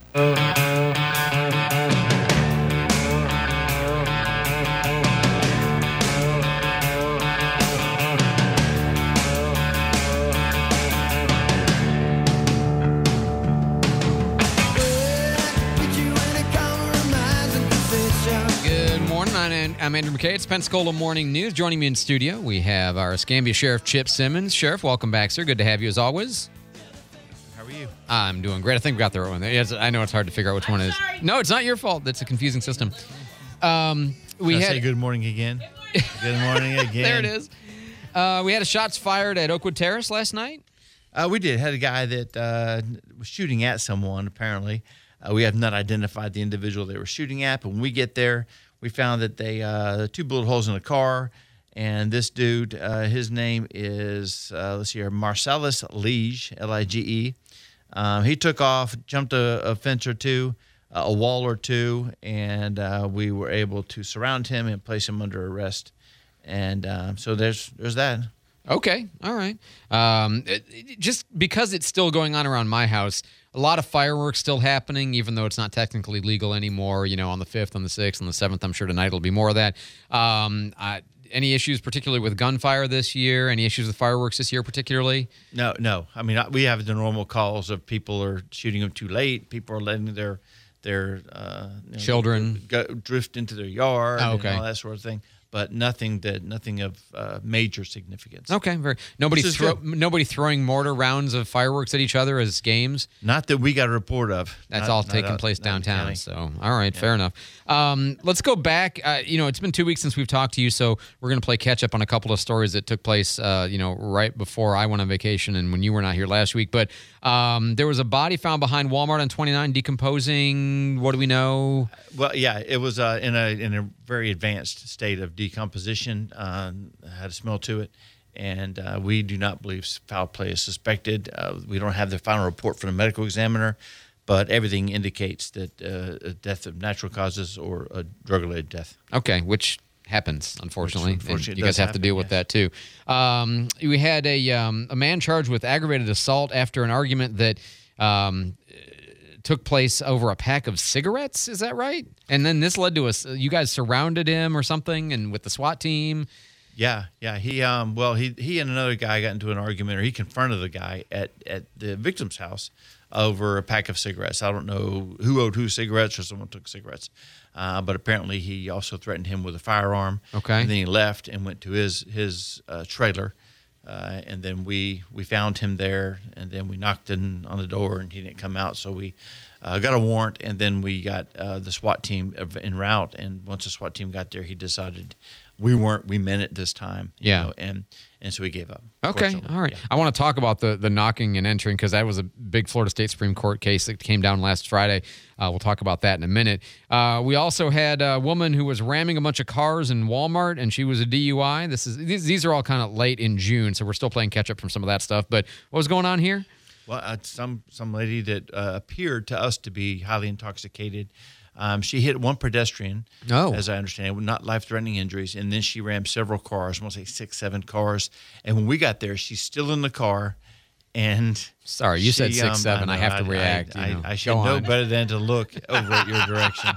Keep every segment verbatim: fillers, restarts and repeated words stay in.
I'm Andrew McKay. It's Pensacola Morning News. Joining me in studio, we have our Escambia Sheriff, Chip Simmons. Sheriff, welcome back, sir. Good to have you as always. How are you? I'm doing great. I think we got the right one there. Yes, I know it's hard to figure out which I'm one it is. sorry. No, it's not your fault. It's a confusing system. Um, we Can I had say good morning again. Good morning again. There it is. Uh, we had a shots fired at Oakwood Terrace last night. Uh, we did. Had a guy that uh, was shooting at someone, apparently. Uh, we have not identified the individual they were shooting at, but when we get there, we found that they uh, two bullet holes in a car, and this dude, uh, his name is, uh, let's see here, Marcellus Lige, L I G E. Um, he took off, jumped a, a fence or two, uh, a wall or two, and uh, we were able to surround him and place him under arrest. And uh, so there's there's that. Okay, all right. Um, it, it, just because it's still going on around my house, a lot of fireworks still happening, even though it's not technically legal anymore. You know, on the fifth, on the sixth, on the seventh, I'm sure tonight will be more of that. Um, I, any issues particularly with gunfire this year? Any issues with fireworks this year particularly? No, no. I mean, we have the normal calls of people are shooting them too late. People are letting their their uh, you know, children go, drift into their yard oh, okay. and all that sort of thing. But nothing that nothing of uh, major significance. Okay, very nobody throw, nobody throwing mortar rounds of fireworks at each other as games. Not that we got a report of. That's not, all not taking out, place downtown. So, all right, yeah. fair enough. Um, let's go back. Uh, you know, it's been two weeks since we've talked to you, so we're going to play catch up on a couple of stories that took place. Uh, you know, right before I went on vacation and when you were not here last week. But um, there was a body found behind Walmart on twenty-nine, decomposing. What do we know? Well, yeah, it was uh, in a in a very advanced state of decomposition. Uh, had a smell to it, and uh, we do not believe foul play is suspected. Uh, we don't have the final report from the medical examiner, but everything indicates that uh, a death of natural causes or a drug-related death. Okay, which happens, unfortunately. Which unfortunately and you guys have happen, to deal with yes. that, too. Um, we had a, um, a man charged with aggravated assault after an argument that um, took place over a pack of cigarettes. Is that right? And then this led to us. You guys surrounded him or something, and with the SWAT team. Yeah, yeah. He um well he he and another guy got into an argument, or he confronted the guy at at the victim's house over a pack of cigarettes. I don't know who owed who cigarettes, or someone took cigarettes, uh, but apparently he also threatened him with a firearm. Okay. And then he left and went to his his uh, trailer. Uh, and then we, we found him there, and then we knocked in on the door, and he didn't come out. So we uh, got a warrant, and then we got uh, the SWAT team en route. And once the SWAT team got there, he decided we weren't we meant it this time. You Yeah. know, and and so he gave up. Okay, all right. Yeah. I want to talk about the the knocking and entering because that was a big Florida State Supreme Court case that came down last Friday. Uh, we'll talk about that in a minute. Uh, we also had a woman who was ramming a bunch of cars in Walmart, and she was a D U I. This is these, these are all kind of late in June, so we're still playing catch up from some of that stuff. But what was going on here? Well, uh, some some lady that uh, appeared to us to be highly intoxicated. Um, she hit one pedestrian, Oh. as I understand it, not life-threatening injuries, and then she rammed several cars, I want to say six, seven cars. And when we got there, she's still in the car, and Sorry, you said she, six, um, seven. I know, have to react, I, you know. I, I should Go know on. better than to look over at your direction.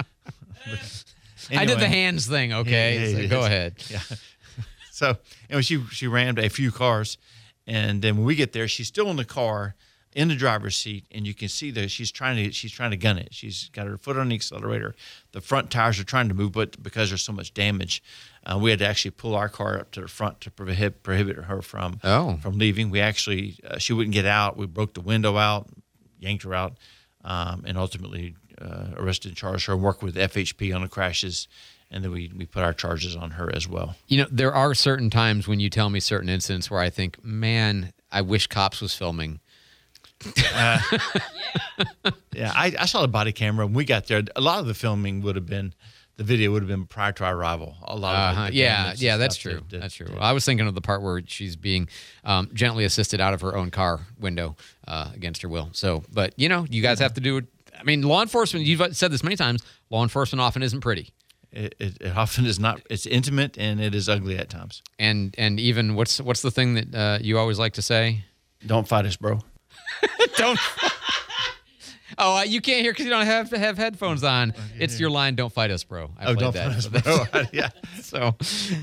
I did the Anyway. hands thing. Okay, Yeah, yeah, so yeah. go ahead. Yeah. So anyway, she she rammed a few cars, and then when we get there, she's still in the car, in the driver's seat, and you can see that she's trying to she's trying to gun it. She's got her foot on the accelerator. The front tires are trying to move, but because there's so much damage, uh, we had to actually pull our car up to the front to prohibit prohibit her from Oh. from leaving. We actually uh, she wouldn't get out. We broke the window out, yanked her out, um, and ultimately uh, arrested and charged her. Worked with F H P on the crashes. And then we, we put our charges on her as well. You know, there are certain times when you tell me certain incidents where I think, man, I wish Cops was filming. Uh, yeah, I, I saw the body camera when we got there. A lot of the filming would have been, the video would have been prior to our arrival. A lot of Uh-huh. the Yeah, damage yeah, and that's stuff true. that- that- That's true. that- I was thinking of the part where she's being um, gently assisted out of her own car window uh, against her will. So, but, you know, you guys have to do it. I mean, law enforcement, you've said this many times, law enforcement often isn't pretty. It, it, it often is not. It's intimate and it is ugly at times. And and even what's what's the thing that uh, you always like to say? Don't fight us, bro. Don't. Oh, uh, you can't hear because you don't have to have headphones on. It's your line. Don't fight us, bro. I Oh, played don't that. fight us, bro. Yeah. So,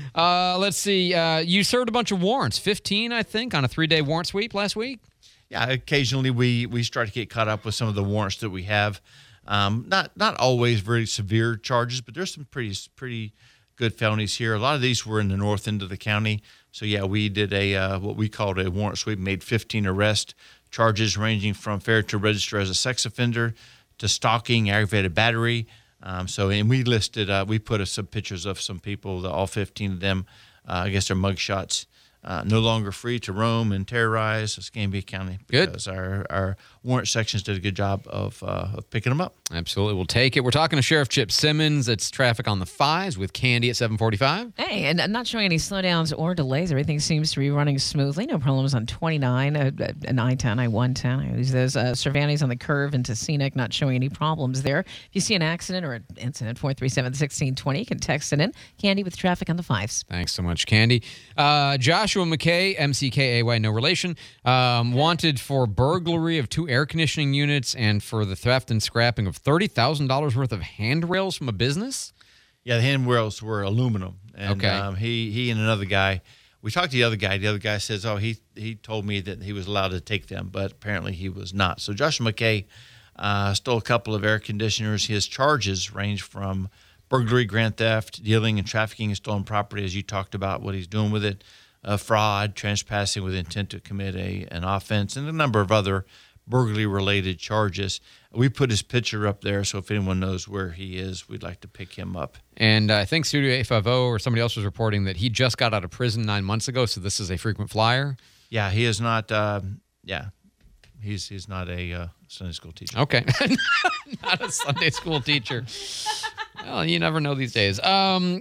uh, let's see. Uh, you served a bunch of warrants, fifteen, I think, on a three-day warrant sweep last week. Yeah, occasionally we we start to get caught up with some of the warrants that we have. Um, not not always very severe charges, but there's some pretty pretty good felonies here. A lot of these were in the north end of the county. So yeah, we did a uh, what we called a warrant sweep, made fifteen arrests, charges ranging from failure to register as a sex offender to stalking, aggravated battery. Um, so and we listed, uh, we put uh, some pictures of some people, the, all fifteen of them. Uh, I guess they're mugshots. Uh, no longer free to roam and terrorize Escambia County because Good. our, our warrant sections did a good job of, uh, of picking them up. Absolutely. We'll take it. We're talking to Sheriff Chip Simmons. It's Traffic on the Fives with Candy at seven forty-five. Hey, and I'm not showing any slowdowns or delays. Everything seems to be running smoothly. No problems on twenty-nine, uh, and I ten, I one ten. I use those uh, Cervantes on the curve into Scenic, not showing any problems there. If you see an accident or an incident, four three seven, one six two zero, you can text it in. Candy with Traffic on the Fives. Thanks so much, Candy. Uh, Joshua McKay, M C K A Y, no relation, um, wanted for burglary of two air conditioning units and for the theft and scrapping of thirty thousand dollars worth of handrails from a business. Yeah, the handrails were aluminum. And Okay. um, he, he and another guy, we talked to the other guy. The other guy says, oh, he, he told me that he was allowed to take them, but apparently he was not. So Joshua McKay uh, stole a couple of air conditioners. His charges range from burglary, grand theft, dealing and trafficking in stolen property, as you talked about what he's doing with it, uh, fraud, trespassing with intent to commit a an offense, and a number of other burglary-related charges. We put his picture up there, so if anyone knows where he is, we'd like to pick him up. And uh, I think Studio eight fifty or somebody else was reporting that he just got out of prison nine months ago, so this is a frequent flyer. Yeah, he is not. Uh, yeah, he's he's not a uh, Sunday school teacher. Okay. Not a Sunday school teacher. Well, you never know these days. Um,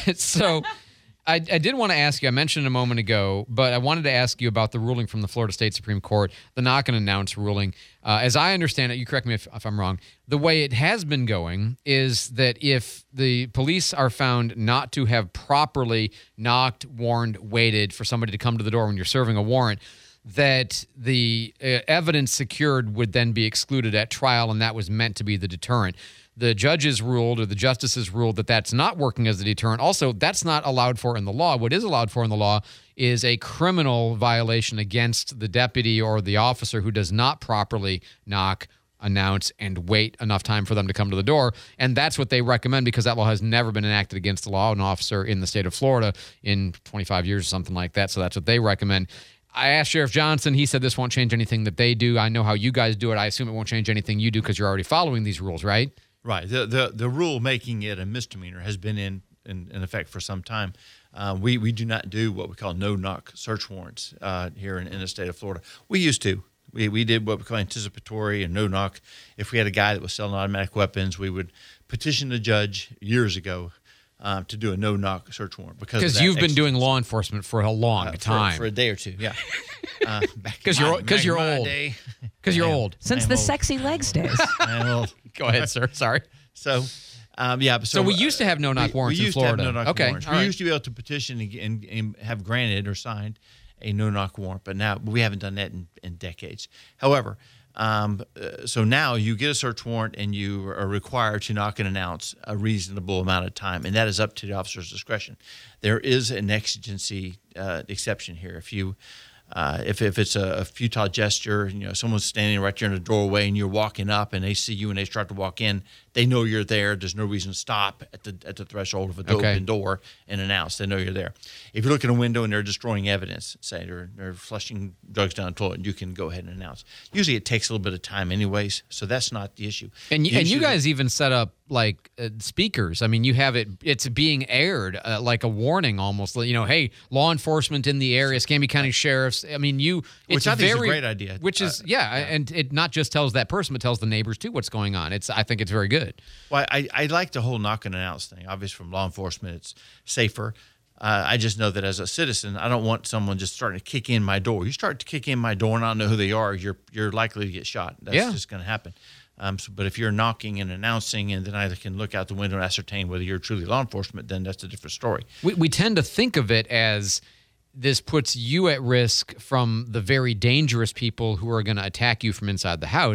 so I, I did want to ask you, I mentioned a moment ago, but I wanted to ask you about the ruling from the Florida State Supreme Court, the knock and announce ruling. Uh, as I understand it, you correct me if, if I'm wrong, the way it has been going is that if the police are found not to have properly knocked, warned, waited for somebody to come to the door when you're serving a warrant, that the uh, evidence secured would then be excluded at trial, and that was meant to be the deterrent. The judges ruled, or the justices ruled, that that's not working as a deterrent. Also, that's not allowed for in the law. What is allowed for in the law is a criminal violation against the deputy or the officer who does not properly knock, announce, and wait enough time for them to come to the door. And that's what they recommend because that law has never been enacted against the law of an officer in the state of Florida in twenty-five years or something like that. So that's what they recommend. I asked Sheriff Johnson. He said this won't change anything that they do. I know how you guys do it. I assume it won't change anything you do because you're already following these rules, right? Right. The the the rule making it a misdemeanor has been in in, in effect for some time. Uh, we we do not do what we call no knock search warrants uh, here in, in the state of Florida. We used to. We we did what we call anticipatory and no knock. If we had a guy that was selling automatic weapons, we would petition the judge years ago um, to do a no knock search warrant because Because you've been doing law enforcement for a long uh, for, time. for a day or two. Yeah. Uh, Because you're because you're old. Because you're old. Since I'm the old. sexy legs days. I'm old. Go ahead, sir. Sorry. So, um, yeah. So, So we used to have no-knock we- warrants we in used Florida. To have no-knock Okay, warrants. all We right. used to be able to petition and, and, and have granted or signed a no-knock warrant, but now we haven't done that in, in decades. However, um, uh, so now you get a search warrant and you are required to knock and announce a reasonable amount of time, and that is up to the officer's discretion. There is an exigency uh, exception here. If you Uh, if, if it's a, a futile gesture, you know, someone's standing right there in the doorway and you're walking up and they see you and they start to walk in, they know you're there. There's no reason to stop at the at the threshold of an Okay. open door and announce. They know you're there. If you look in a window and they're destroying evidence, say they're, they're flushing drugs down the toilet, you can go ahead and announce. Usually it takes a little bit of time anyways, so that's not the issue. And you, The and you issue that- guys even set up like uh, speakers. I mean, you have it, it's being aired uh, like a warning almost. You know, hey, law enforcement in the area, Escambia County Sheriffs. I mean, you, it's Which I think is a very, great idea. Which is, Uh, yeah, and it not just tells that person, but tells the neighbors too what's going on. It's, I think it's very good. Well, I, I like the whole knock and announce thing. Obviously, from law enforcement, it's safer. Uh, I just know that as a citizen, I don't want someone just starting to kick in my door. You start to kick in my door and I don't know who they are, you're you're likely to get shot. That's Yeah. just going to happen. Um, so, but if you're knocking and announcing, and then I can look out the window and ascertain whether you're truly law enforcement, then that's a different story. We, we tend to think of it as this puts you at risk from the very dangerous people who are going to attack you from inside the house.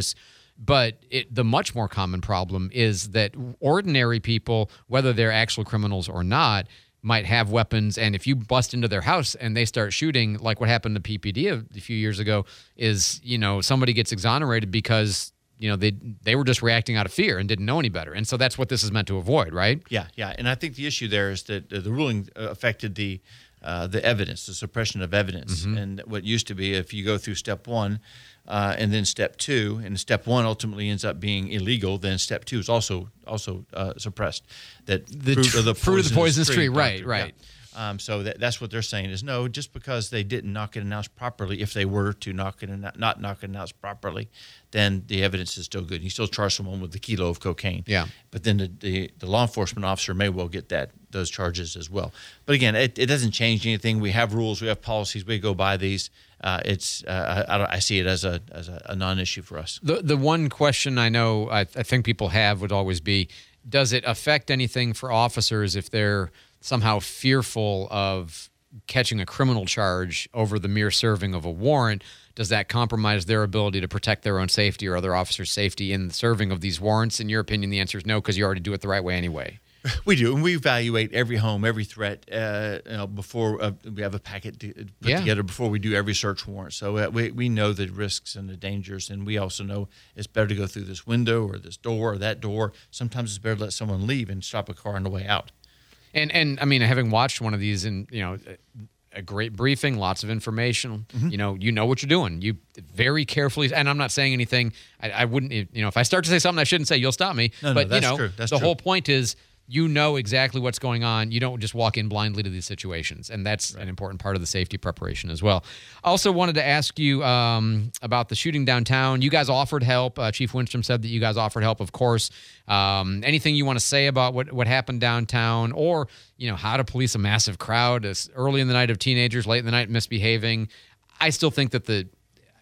But it, the much more common problem is that ordinary people, whether they're actual criminals or not, might have weapons. And if you bust into their house and they start shooting, like what happened to P P D a, a few years ago, is, you know, somebody gets exonerated because, you know, they they were just reacting out of fear and didn't know any better. And so that's what this is meant to avoid, right? Yeah, yeah. And I think the issue there is that the ruling affected the uh, the evidence, the suppression of evidence. Mm-hmm. And what used to be, if you go through step one uh, and then step two, and step one ultimately ends up being illegal, then step two is also also uh, suppressed. That the fruit tr- of the fruit of the poisonous tree, right, doctor, right. Yeah. Um, so that, that's what they're saying is no, just because they didn't knock it announced properly, if they were to knock it and not knock it announced properly, then the evidence is still good. You still charge someone with a kilo of cocaine. Yeah. But then the, the, the law enforcement officer may well get that those charges as well. But again, it, it doesn't change anything. We have rules, we have policies, we go by these. Uh, it's uh, I, I see it as a as a, a non-issue for us. The the one question I know I, I think people have would always be, does it affect anything for officers if they're somehow fearful of catching a criminal charge over the mere serving of a warrant? Does that compromise their ability to protect their own safety or other officers' safety in the serving of these warrants? In your opinion, the answer is no, because you already do it the right way anyway. We do, and we evaluate every home, every threat, uh, you know, before uh, we have a packet to put yeah. together before we do every search warrant. So uh, we we know the risks and the dangers, and we also know it's better to go through this window or this door or that door. Sometimes it's better to let someone leave and stop a car on the way out. And and I mean, having watched one of these, and you know, a great briefing, lots of information. Mm-hmm. You know, you know what you're doing. You very carefully, and I'm not saying anything. I, I wouldn't, you know, if I start to say something I shouldn't say, you'll stop me. No, but no, that's you know, true. That's the true. whole point is, you know exactly what's going on. You don't just walk in blindly to these situations, and that's right. an important part of the safety preparation as well. I also wanted to ask you um, about the shooting downtown. You guys offered help. Uh, Chief Winstrom said that you guys offered help, of course. Um, anything you want to say about what, what happened downtown, or you know how to police a massive crowd as early in the night of teenagers, late in the night misbehaving? I still think that the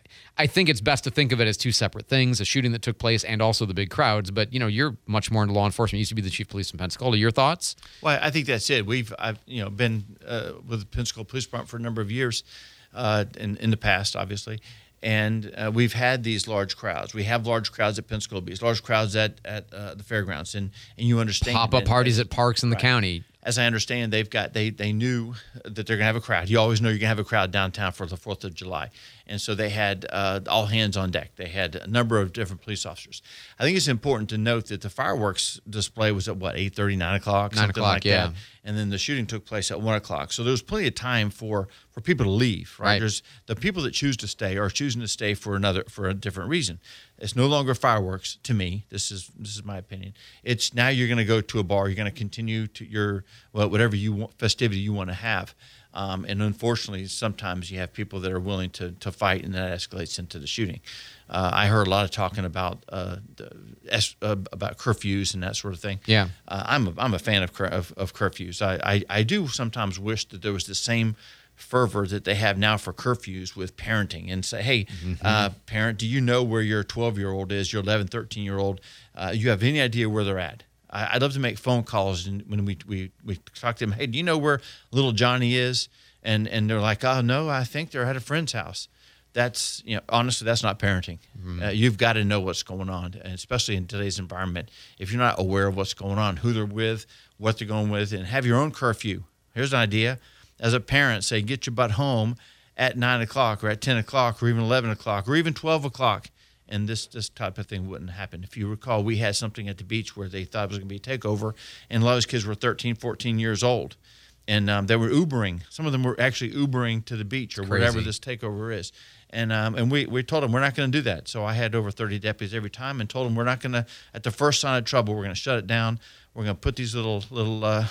I think it's best to think of it as two separate things, a shooting that took place and also the big crowds. But, you know, you're much more into law enforcement. You used to be the chief of police in Pensacola. Your thoughts? Well, I think that's it. We've, I've, you know, been uh, with the Pensacola Police Department for a number of years uh, in, in the past, obviously. And uh, we've had these large crowds. We have large crowds at Pensacola Beach, large crowds at, at uh, the fairgrounds. And, and you understand. Pop-up parties at parks in the right. county. As I understand, they've got they they knew that they're going to have a crowd. You always know you're going to have a crowd downtown for the fourth of July. And so they had uh, all hands on deck. They had a number of different police officers. I think it's important to note that the fireworks display was at, what, eight thirty, nine o'clock? nine o'clock, like yeah. that. And then the shooting took place at one o'clock. So there was plenty of time for, for people to leave. Right? Right. There's the people that choose to stay are choosing to stay for another for a different reason. It's no longer fireworks to me. This is this is my opinion. It's now you're going to go to a bar. You're going to continue to your well, whatever you want, festivity you want to have. Um, and unfortunately, sometimes you have people that are willing to to fight, and that escalates into the shooting. Uh, I heard a lot of talking about uh, the, uh, about curfews and that sort of thing. Yeah, uh, I'm a, I'm a fan of, cur- of of curfews. I, I I do sometimes wish that there was the same fervor that they have now for curfews with parenting, and say, hey, mm-hmm. uh, parent, do you know where your twelve-year-old is, your eleven, thirteen-year-old? Uh, you have any idea where they're at? I, I'd love to make phone calls, and when we, we, we talk to them, hey, do you know where little Johnny is? And and they're like, oh, no, I think they're at a friend's house. That's, you know, honestly, that's not parenting. Mm-hmm. Uh, you've got to know what's going on, and especially in today's environment. If you're not aware of what's going on, who they're with, what they're going with, and have your own curfew. Here's an idea. As a parent, say, get your butt home at nine o'clock or at ten o'clock or even eleven o'clock or even twelve o'clock, and this this type of thing wouldn't happen. If you recall, we had something at the beach where they thought it was going to be a takeover, and a lot of those kids were thirteen, fourteen years old, and um, they were Ubering. Some of them were actually Ubering to the beach or wherever this takeover is. And um, and we, we told them we're not going to do that. So I had over thirty deputies every time and told them we're not going to, at the first sign of trouble, we're going to shut it down. We're going to put these little little uh,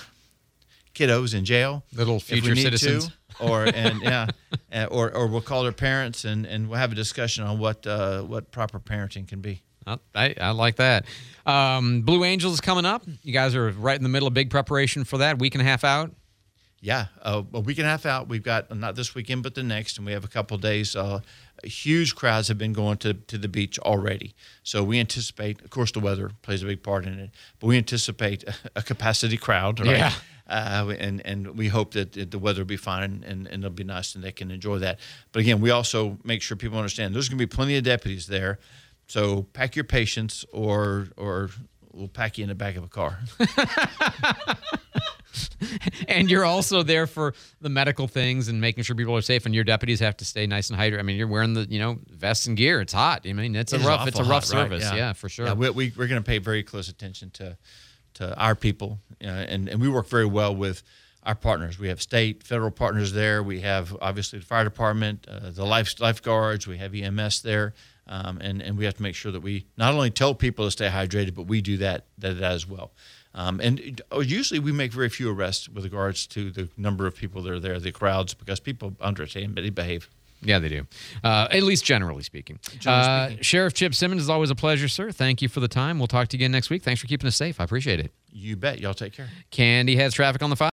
kiddos in jail, little future citizens, to, or and yeah, or or we'll call their parents and, and we'll have a discussion on what uh, what proper parenting can be. I, I like that. Um, Blue Angels is coming up. You guys are right in the middle of big preparation for that. Week and a half out. Yeah, uh, a week and a half out. We've got not this weekend, but the next, and we have a couple of days. Uh, huge crowds have been going to, to the beach already. So we anticipate, of course, the weather plays a big part in it, but we anticipate a capacity crowd, right? Yeah. Uh, and, and we hope that the weather will be fine and, and it'll be nice and they can enjoy that. But again, we also make sure people understand there's going to be plenty of deputies there So pack your patience, or or we'll pack you in the back of a car. And you're also there for the medical things and making sure people are safe, and your deputies have to stay nice and hydrated. I mean, you're wearing the, you know, vests and gear. It's hot. I mean, it's a It is rough, it's a awful rough hot, right? service. Yeah. Yeah, for sure. Yeah, we, we, we're going to pay very close attention to to our people, uh, and, and we work very well with our partners. We have state, federal partners there. We have, obviously, the fire department, uh, the life, lifeguards. We have E M S there, um, and, and we have to make sure that we not only tell people to stay hydrated, but we do that, that, that as well. Um, and usually we make very few arrests with regards to the number of people that are there, the crowds, because people understand, but they behave. Yeah, they do. Uh, at least generally speaking. Generally uh, speaking. Sheriff Chip Simmons, is always a pleasure, sir. Thank you for the time. We'll talk to you again next week. Thanks for keeping us safe. I appreciate it. You bet. Y'all take care. Candy has traffic on the five.